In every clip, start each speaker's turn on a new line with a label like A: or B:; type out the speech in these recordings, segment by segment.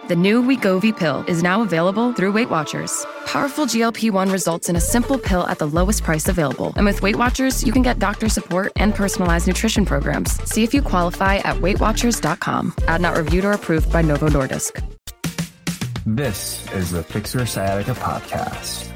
A: The new Wegovy pill is now available through Weight Watchers. Powerful GLP-1 results in a simple pill at the lowest price available. And with Weight Watchers, you can get doctor support and personalized nutrition programs. See if you qualify at WeightWatchers.com. Ad not reviewed or approved by Novo Nordisk.
B: This is the Fix Your Sciatica podcast.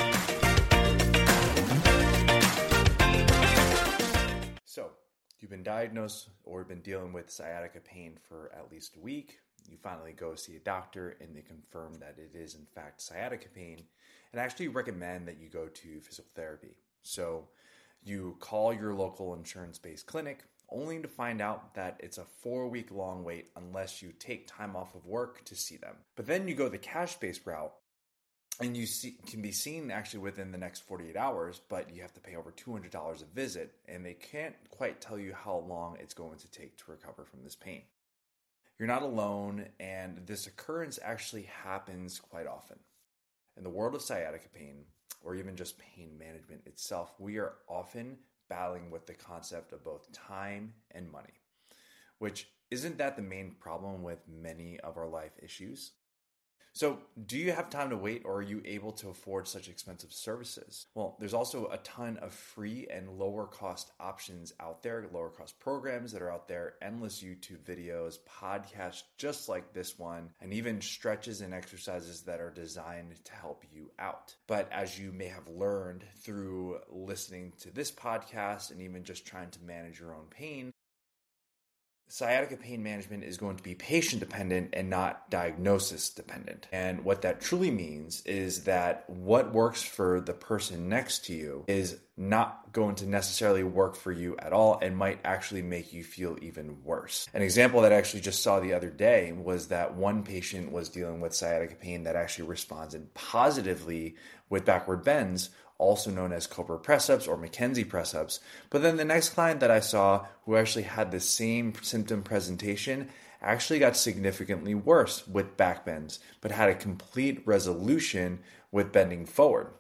C: So, you've been diagnosed or been dealing with sciatica pain for at least a week. You finally go see a doctor and they confirm that it is in fact sciatica pain and actually recommend that you go to physical therapy. So you call your local insurance-based clinic only to find out that it's a 4-week long wait unless you take time off of work to see them. But then you go the cash-based route and you can be seen actually within the next 48 hours, but you have to pay over $200 a visit and they can't quite tell you how long it's going to take to recover from this pain. You're not alone, and this occurrence actually happens quite often. In the world of sciatica pain, or even just pain management itself, we are often battling with the concept of both time and money, which isn't that the main problem with many of our life issues? So, do you have time to wait, or are you able to afford such expensive services? Well, there's also a ton of free and lower cost options out there, lower cost programs that are out there, endless YouTube videos, podcasts just like this one, and even stretches and exercises that are designed to help you out. But as you may have learned through listening to this podcast and even just trying to manage your own pain, sciatica pain management is going to be patient dependent and not diagnosis dependent. And what that truly means is that what works for the person next to you is not going to necessarily work for you at all and might actually make you feel even worse. An example that I actually just saw the other day was that one patient was dealing with sciatica pain that actually responded positively with backward bends, also known as Cobra press-ups or McKenzie press-ups. But then the next client that I saw who actually had the same symptom presentation actually got significantly worse with back bends, but had a complete resolution with bending forward.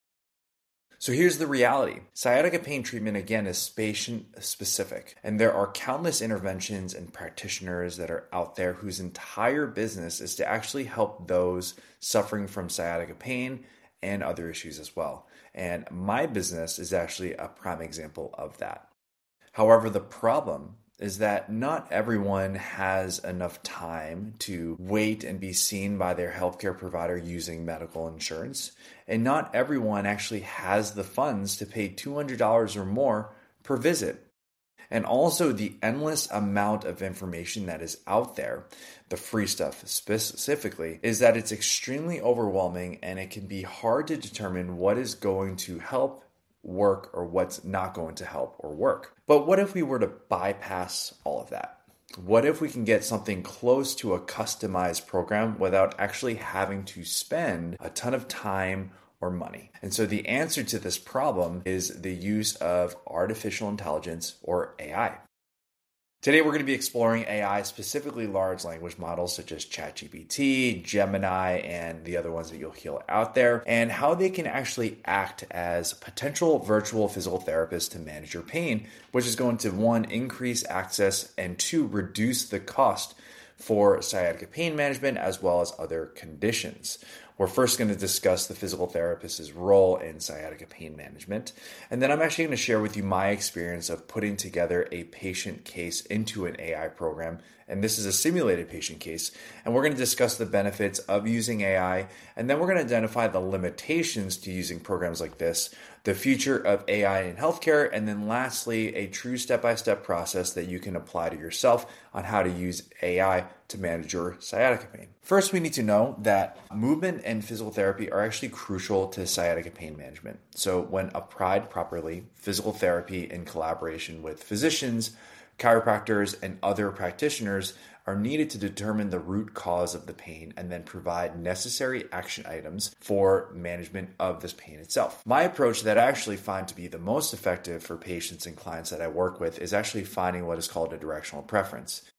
C: So here's the reality. Sciatica pain treatment, again, is patient specific. And there are countless interventions and practitioners that are out there whose entire business is to actually help those suffering from sciatica pain and other issues as well. And my business is actually a prime example of that. However, the problem is that not everyone has enough time to wait and be seen by their healthcare provider using medical insurance. And not everyone actually has the funds to pay $200 or more per visit. And also the endless amount of information that is out there, the free stuff specifically, is that it's extremely overwhelming and it can be hard to determine what is going to help work or what's not going to help or work. But what if we were to bypass all of that? What if we can get something close to a customized program without actually having to spend a ton of time or money? And so the answer to this problem is the use of artificial intelligence or AI. Today we're going to be exploring AI, specifically large language models such as ChatGPT, Gemini, and the other ones that you'll hear out there, and how they can actually act as potential virtual physical therapists to manage your pain, which is going to, one, increase access, and two, reduce the cost for sciatica pain management as well as other conditions. We're first going to discuss the physical therapist's role in sciatica pain management. And then I'm actually going to share with you my experience of putting together a patient case into an AI program. And this is a simulated patient case. And we're going to discuss the benefits of using AI. And then we're going to identify the limitations to using programs like this, the future of AI in healthcare, and then lastly, a true step-by-step process that you can apply to yourself on how to use AI to manage your sciatica pain. First, we need to know that movement and physical therapy are actually crucial to sciatica pain management. So when applied properly, physical therapy in collaboration with physicians, chiropractors, and other practitioners are needed to determine the root cause of the pain and then provide necessary action items for management of this pain itself. My approach that I actually find to be the most effective for patients and clients that I work with is actually finding what is called a directional preference.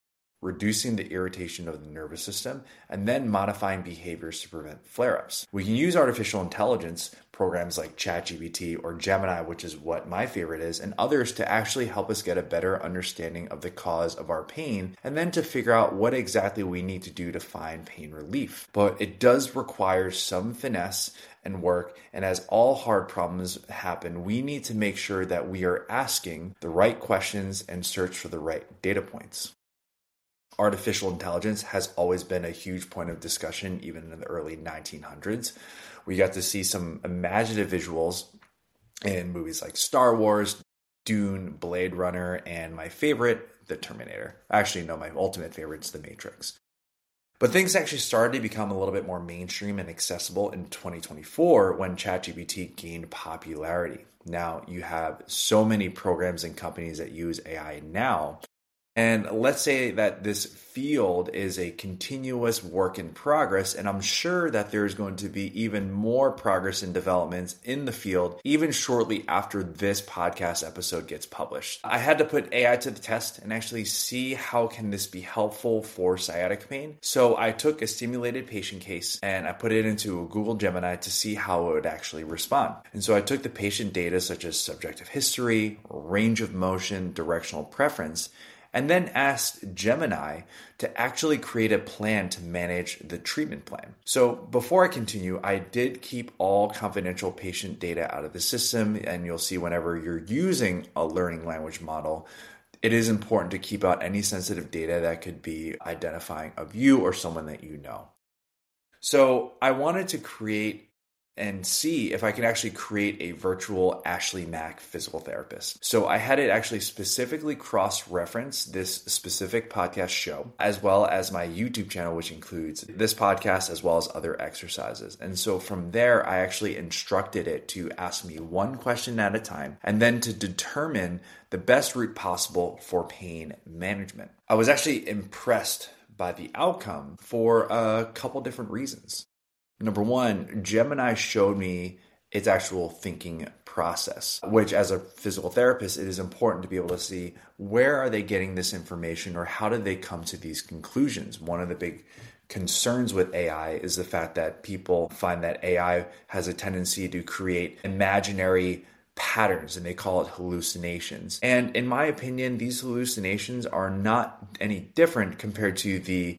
C: reducing the irritation of the nervous system, and then modifying behaviors to prevent flare-ups. We can use artificial intelligence programs like ChatGPT or Gemini, which is what my favorite is, and others to actually help us get a better understanding of the cause of our pain, and then to figure out what exactly we need to do to find pain relief. But it does require some finesse and work, and as all hard problems happen, we need to make sure that we are asking the right questions and search for the right data points. Artificial intelligence has always been a huge point of discussion, even in the early 1900s. We got to see some imaginative visuals in movies like Star Wars, Dune, Blade Runner, and my favorite, The Terminator. Actually, no, my ultimate favorite is The Matrix. But things actually started to become a little bit more mainstream and accessible in 2024 when ChatGPT gained popularity. Now, you have so many programs and companies that use AI now. And let's say that this field is a continuous work in progress, and I'm sure that there's going to be even more progress and developments in the field even shortly after this podcast episode gets published. I had to put AI to the test and actually see how can this be helpful for sciatic pain. So I took a simulated patient case and I put it into a Google Gemini to see how it would actually respond. And so I took the patient data such as subjective history, range of motion, directional preference, and then asked Gemini to actually create a plan to manage the treatment plan. So before I continue, I did keep all confidential patient data out of the system, and you'll see whenever you're using a learning language model, it is important to keep out any sensitive data that could be identifying of you or someone that you know. So I wanted to create and see if I could actually create a virtual Ashley Mack physical therapist. So I had it actually specifically cross-reference this specific podcast show, as well as my YouTube channel, which includes this podcast as well as other exercises. And so from there, I actually instructed it to ask me one question at a time, and then to determine the best route possible for pain management. I was actually impressed by the outcome for a couple different reasons. Number one, Gemini showed me its actual thinking process, which as a physical therapist, it is important to be able to see where are they getting this information or how did they come to these conclusions. One of the big concerns with AI is the fact that people find that AI has a tendency to create imaginary patterns, and they call it hallucinations. And in my opinion, these hallucinations are not any different compared to the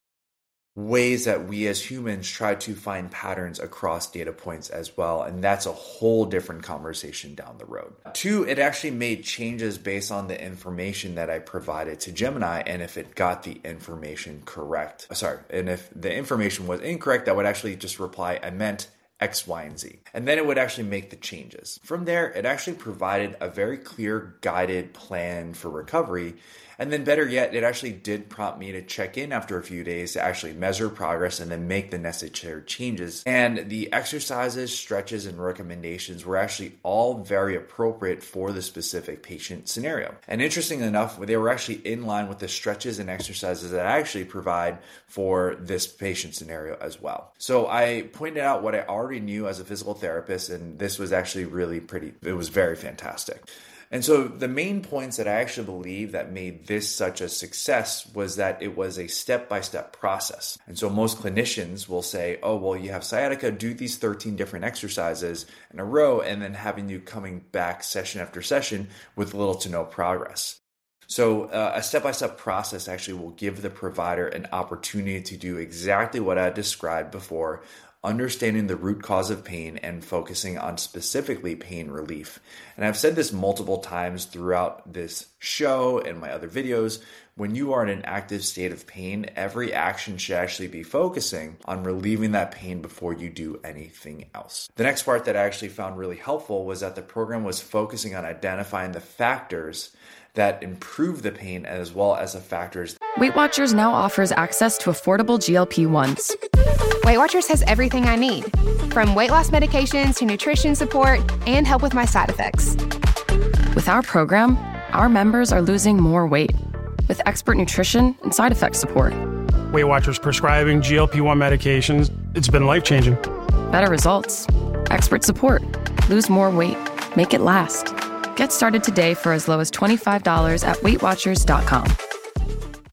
C: ways that we as humans try to find patterns across data points as well. And that's a whole different conversation down the road. Two, it actually made changes based on the information that I provided to Gemini and if it got the information correct. And if the information was incorrect, that would actually just reply, I meant X, Y, and Z. And then it would actually make the changes. From there, it actually provided a very clear guided plan for recovery. And then better yet, it actually did prompt me to check in after a few days to actually measure progress and then make the necessary changes. And the exercises, stretches, and recommendations were actually all very appropriate for the specific patient scenario. And interestingly enough, they were actually in line with the stretches and exercises that I actually provide for this patient scenario as well. So I pointed out what I already knew as a physical therapist, and this was actually it was very fantastic. And so the main points that I actually believe that made this such a success was that it was a step-by-step process. And so most clinicians will say, oh, well, you have sciatica, do these 13 different exercises in a row, and then having you coming back session after session with little to no progress. So a step-by-step process actually will give the provider an opportunity to do exactly what I described before, understanding the root cause of pain and focusing on specifically pain relief. And I've said this multiple times throughout this show and my other videos. When you are in an active state of pain, every action should actually be focusing on relieving that pain before you do anything else. The next part that I actually found really helpful was that the program was focusing on identifying the factors that improve the pain as well as the factors.
A: Weight Watchers now offers access to affordable GLP-1s.
D: Weight Watchers has everything I need, from weight loss medications to nutrition support and help with my side effects.
A: With our program, our members are losing more weight with expert nutrition and side effect support.
E: Weight Watchers prescribing GLP-1 medications, it's been life-changing.
A: Better results, expert support, lose more weight, make it last. Get started today for as low as $25 at WeightWatchers.com.
C: That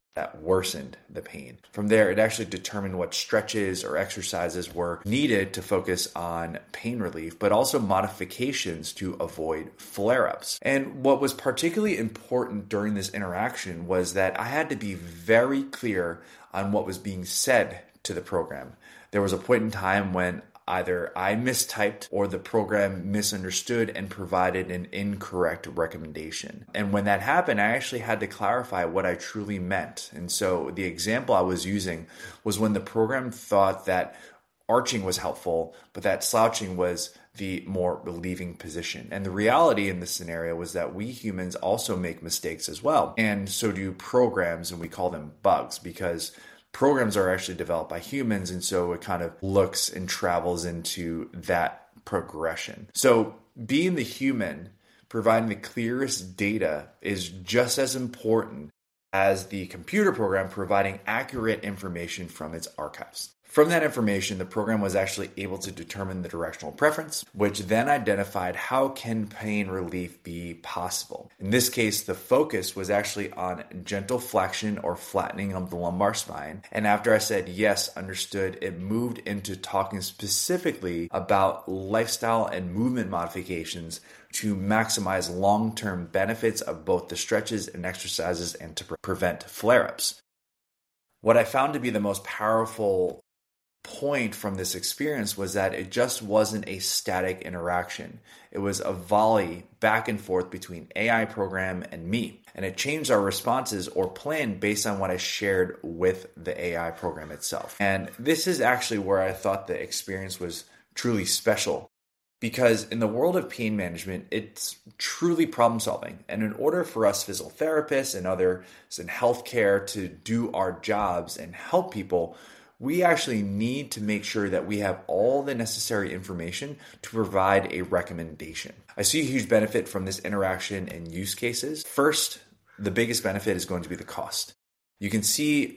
C: worsened the pain. From there, it actually determined what stretches or exercises were needed to focus on pain relief, but also modifications to avoid flare-ups. And what was particularly important during this interaction was that I had to be very clear on what was being said to the program. There was a point in time when either I mistyped or the program misunderstood and provided an incorrect recommendation. And when that happened, I actually had to clarify what I truly meant. And so the example I was using was when the program thought that arching was helpful, but that slouching was the more relieving position. And the reality in this scenario was that we humans also make mistakes as well. And so do programs, and we call them bugs because programs are actually developed by humans, and so it kind of looks and travels into that progression. So being the human, providing the clearest data is just as important as the computer program providing accurate information from its archives. From that information, the program was actually able to determine the directional preference, which then identified how can pain relief be possible. In this case, the focus was actually on gentle flexion or flattening of the lumbar spine. And after I said yes, understood, it moved into talking specifically about lifestyle and movement modifications to maximize long-term benefits of both the stretches and exercises and to prevent flare-ups. What I found to be the most powerful point from this experience was that it just wasn't a static interaction. It was a volley back and forth between AI program and me. And it changed our responses or plan based on what I shared with the AI program itself. And this is actually where I thought the experience was truly special. Because in the world of pain management, it's truly problem solving. And in order for us physical therapists and others in healthcare to do our jobs and help people, we actually need to make sure that we have all the necessary information to provide a recommendation. I see a huge benefit from this interaction and use cases. First, the biggest benefit is going to be the cost. You can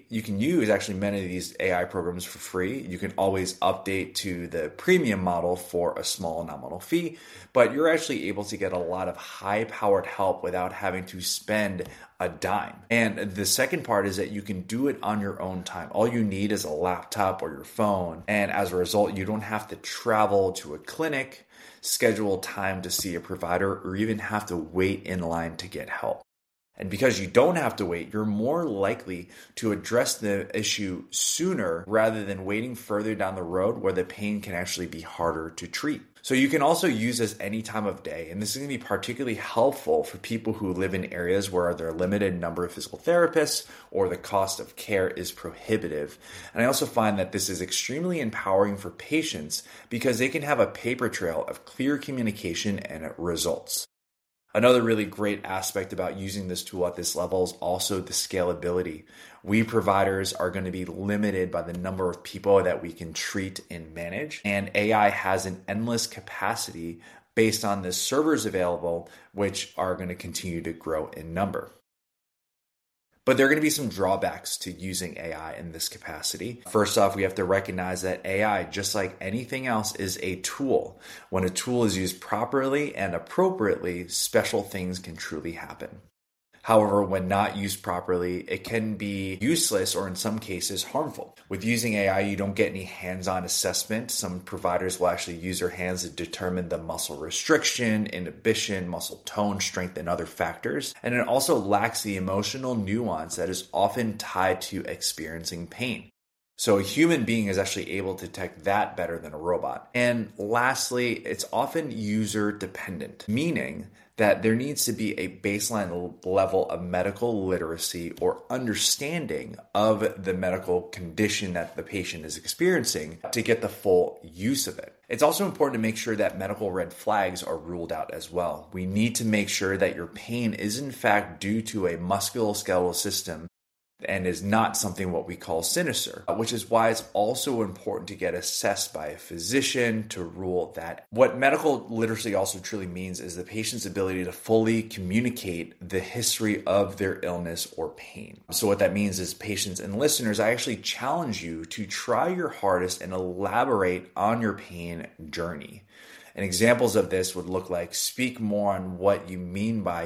C: use actually many of these AI programs for free. You can always update to the premium model for a small nominal fee, but you're actually able to get a lot of high-powered help without having to spend a dime. And the second part is that you can do it on your own time. All you need is a laptop or your phone. And as a result, you don't have to travel to a clinic, schedule time to see a provider, or even have to wait in line to get help. And because you don't have to wait, you're more likely to address the issue sooner rather than waiting further down the road where the pain can actually be harder to treat. So you can also use this any time of day. And this is going to be particularly helpful for people who live in areas where there are a limited number of physical therapists or the cost of care is prohibitive. And I also find that this is extremely empowering for patients because they can have a paper trail of clear communication and results. Another really great aspect about using this tool at this level is also the scalability. We providers are going to be limited by the number of people that we can treat and manage, and AI has an endless capacity based on the servers available, which are going to continue to grow in number. But there are going to be some drawbacks to using AI in this capacity. First off, we have to recognize that AI, just like anything else, is a tool. When a tool is used properly and appropriately, special things can truly happen. However, when not used properly, it can be useless or in some cases harmful. With using AI, you don't get any hands-on assessment. Some providers will actually use their hands to determine the muscle restriction, inhibition, muscle tone, strength, and other factors. And it also lacks the emotional nuance that is often tied to experiencing pain. So a human being is actually able to detect that better than a robot. And lastly, it's often user dependent, meaning that there needs to be a baseline level of medical literacy or understanding of the medical condition that the patient is experiencing to get the full use of it. It's also important to make sure that medical red flags are ruled out as well. We need to make sure that your pain is in fact due to a musculoskeletal system and is not something what we call sinister, which is why it's also important to get assessed by a physician to rule that. What medical literacy also truly means is the patient's ability to fully communicate the history of their illness or pain. So what that means is patients and listeners, I actually challenge you to try your hardest and elaborate on your pain journey. And examples of this would look like speak more on what you mean by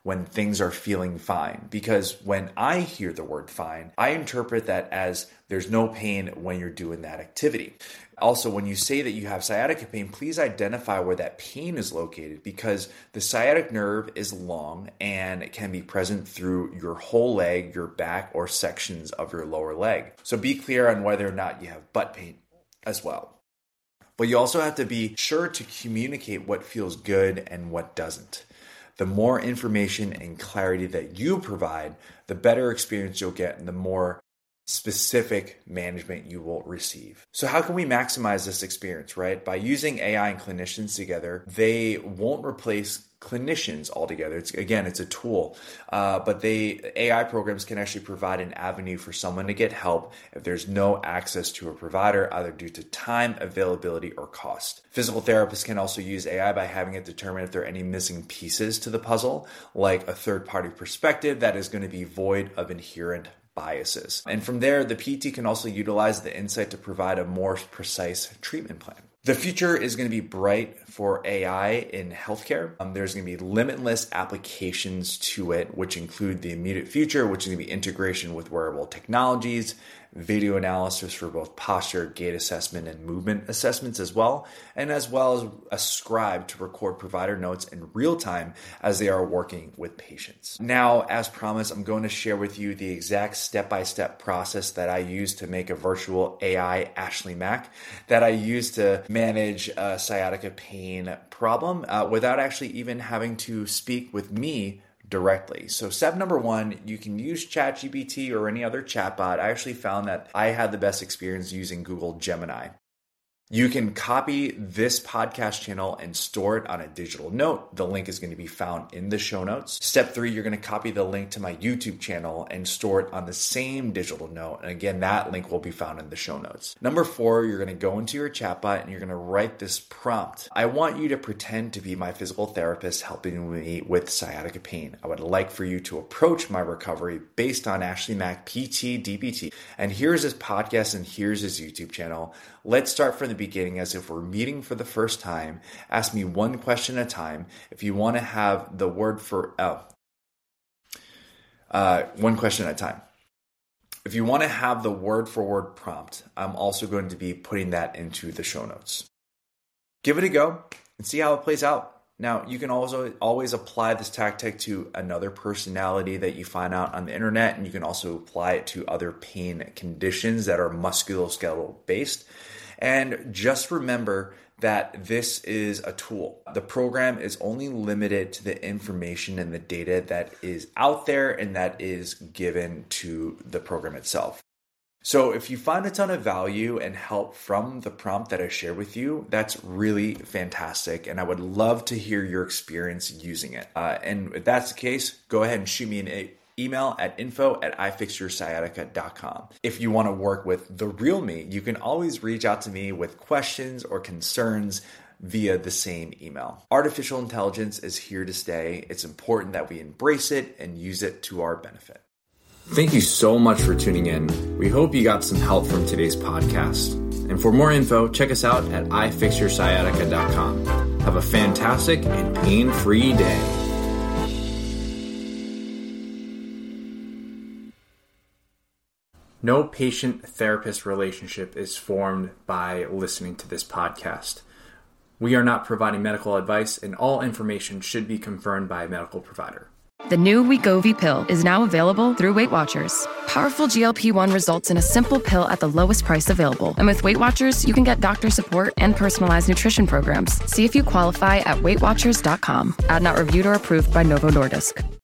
C: when things are feeling fine. Because when I hear the word fine, I interpret that as there's no pain when you're doing that activity. Also, when you say that you have sciatica pain, please identify where that pain is located, because the sciatic nerve is long and it can be present through your whole leg, your back, or sections of your lower leg. So be clear on whether or not you have butt pain as well. But you also have to be sure to communicate what feels good and what doesn't. The more information and clarity that you provide, the better experience you'll get and the more specific management you will receive. So how can we maximize this experience, right? By using AI and clinicians together, they won't replace clinicians altogether. It's a tool, but AI programs can actually provide an avenue for someone to get help if there's no access to a provider, either due to time, availability, or cost. Physical therapists can also use AI by having it determine if there are any missing pieces to the puzzle, like a third-party perspective that is going to be void of inherent biases. And from there, the PT can also utilize the insight to provide a more precise treatment plan. The future is going to be bright for AI in healthcare. There's going to be limitless applications to it, which include the immediate future, which is going to be integration with wearable technologies, video analysis for both posture, gait assessment, and movement assessments as well as a scribe to record provider notes in real time as they are working with patients. Now, as promised, I'm going to share with you the exact step-by-step process that I use to make a virtual AI Ashley Mack that I use to manage a sciatica pain problem without actually even having to speak with me directly. So step number one, you can use ChatGPT or any other chatbot. I actually found that I had the best experience using Google Gemini. You can copy this podcast channel and store it on a digital note. The link is going to be found in the show notes. Step 3, you're going to copy the link to my YouTube channel and store it on the same digital note. And again, that link will be found in the show notes. Number 4, you're going to go into your chatbot and you're going to write this prompt. I want you to pretend to be my physical therapist helping me with sciatica pain. I would like for you to approach my recovery based on Ashley Mack PT DBT. And here's his podcast and here's his YouTube channel. Let's start from the beginning as if we're meeting for the first time. Ask me one question at a time. If you want to have the word for, one question at a time. If you want to have the word for word prompt, I'm also going to be putting that into the show notes. Give it a go and see how it plays out. Now, you can also always apply this tactic to another personality that you find out on the internet, and you can also apply it to other pain conditions that are musculoskeletal based. And just remember that this is a tool. The program is only limited to the information and the data that is out there and that is given to the program itself. So if you find a ton of value and help from the prompt that I share with you, that's really fantastic. And I would love to hear your experience using it. And if that's the case, go ahead and shoot me an email at info@ifixyoursciatica.com. If you want to work with the real me, you can always reach out to me with questions or concerns via the same email. Artificial intelligence is here to stay. It's important that we embrace it and use it to our benefit. Thank you so much for tuning in. We hope you got some help from today's podcast. And for more info, check us out at ifixyoursciatica.com. Have a fantastic and pain-free day. No patient-therapist relationship is formed by listening to this podcast. We are not providing medical advice, and all information should be confirmed by a medical provider.
A: The new Wegovy pill is now available through Weight Watchers. Powerful GLP-1 results in a simple pill at the lowest price available. And with Weight Watchers, you can get doctor support and personalized nutrition programs. See if you qualify at WeightWatchers.com. Ad not reviewed or approved by Novo Nordisk.